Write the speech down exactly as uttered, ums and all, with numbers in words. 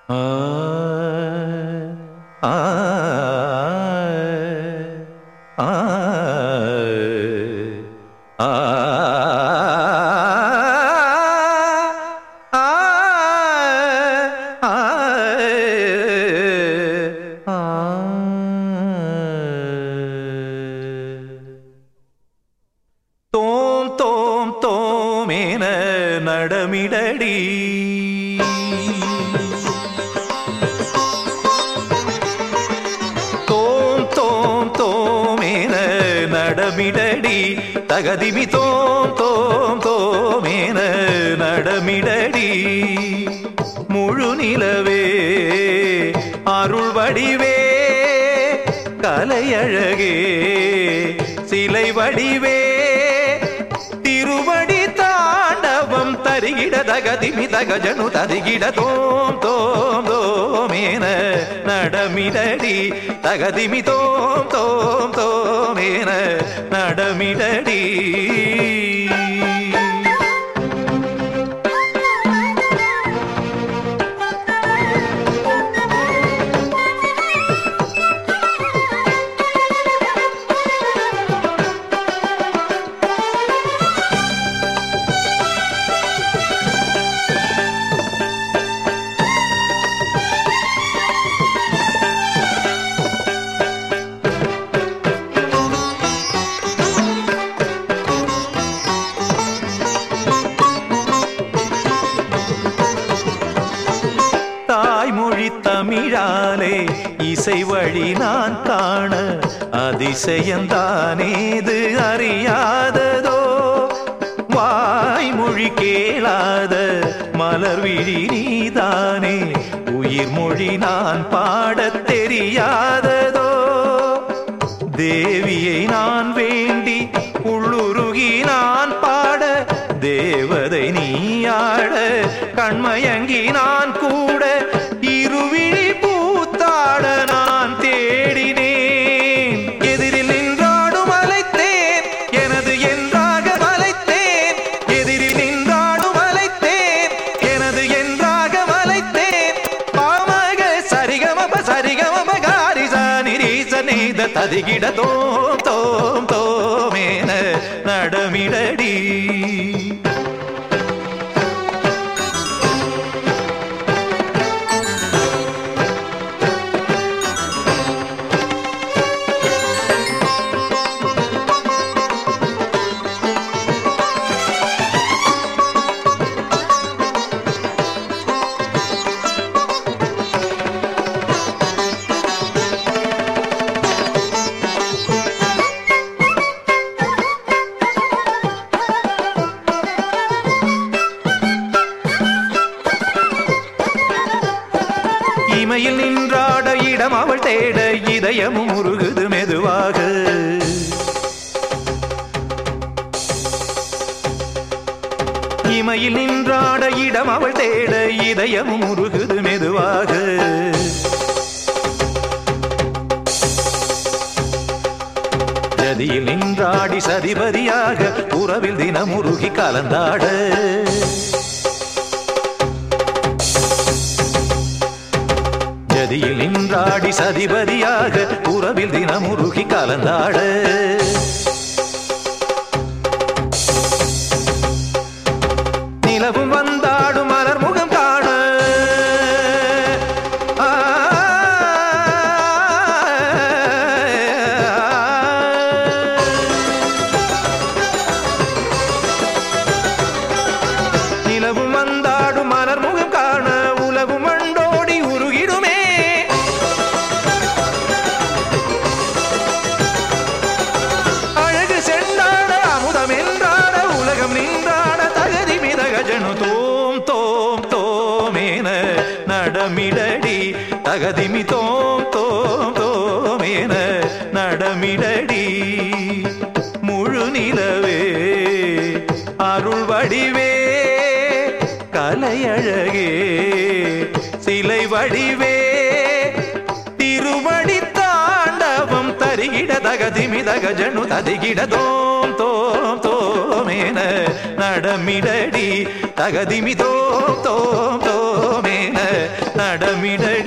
ஆ ஆ ஆ ஆ தோம் தோம் தோமேன நடமிடடி தோம் தோம் தோமேன நடமிடடி தகதிமி தோம் தோம் தோமேன நடமிடடி முழு நிலவே அருள் வடிவே கலையழகே சிலை வடிவே திருவடி தாண்டவம் தரிகிட தகதிமி தகஜனு தரிகிட தோம் தோம் தோமேன நடமிடடி தகதிமி தோம் தோம் தோமேன நடமிடடி தாய்மொழி தமிழாலே இசை வழி நான் காண அதிசயந்தானேது அறியாததோ வாய்மொழி கேளாத மலர்விழி நீதானே உயிர் மொழி நான் பாடத் தெரியாததோ தேவியை நான் வேண்டி உள்ளுருகி நான் பாட தேவதை நீயாட கண்மயங்கி நான் கூட இருவிழி பூத்தாட நான் தேடினேன் எதிரில் நின்றாடும் அலைத்தேன் எனது என்றாக மலைத்தேன் எதிரில் நின்றாடும் அலைத்தேன் எனது என்றாக மலைத்தேன் பாமக சரிகமப சரிகமப காரிசா நிரீச நீத ததிகிட தோம் தோம் தோமேன நடமிடடி இமையில் நின்றாட இடம் அவள் தேட இதயமும் உருகுது மெதுவாக இமையில் நின்றாட இடம் அவள் தேட இதயமும் உருகுது மெதுவாக ஜதியில் நின்றாடி சதிபதியாக உறவில் தினம் உருகி கலந்தாட ஜதியில் நின்றாடி சதிபதியாக உறவில் தினம் உருகி கலந்தாட நிலவும் வந்தாடும் மலர் முகம் காண நிலவும் வந்தாடும் மலர் முகம் காண உலகும் மண்டோடி உருகிடுமே அழகு சென்றாட அமுதம் என்றாட உலகம் நின்றாட தகதி மிதகஜனு தோம் தோம் தோமேன நடமிடடி தகதிமி தோம் தோம் தோமேன நடமிடடி முழு நிலவே அருள் வடிவே கலையழகே சிலை வடிவே திருவடி தாண்டவம் தரிகிட தகதிமி தகஜனு ததிகிட தோம் தோம் தோமேன நடமிடடி தகதிமி தோம் தோம் தோமேன நட நடமிடடி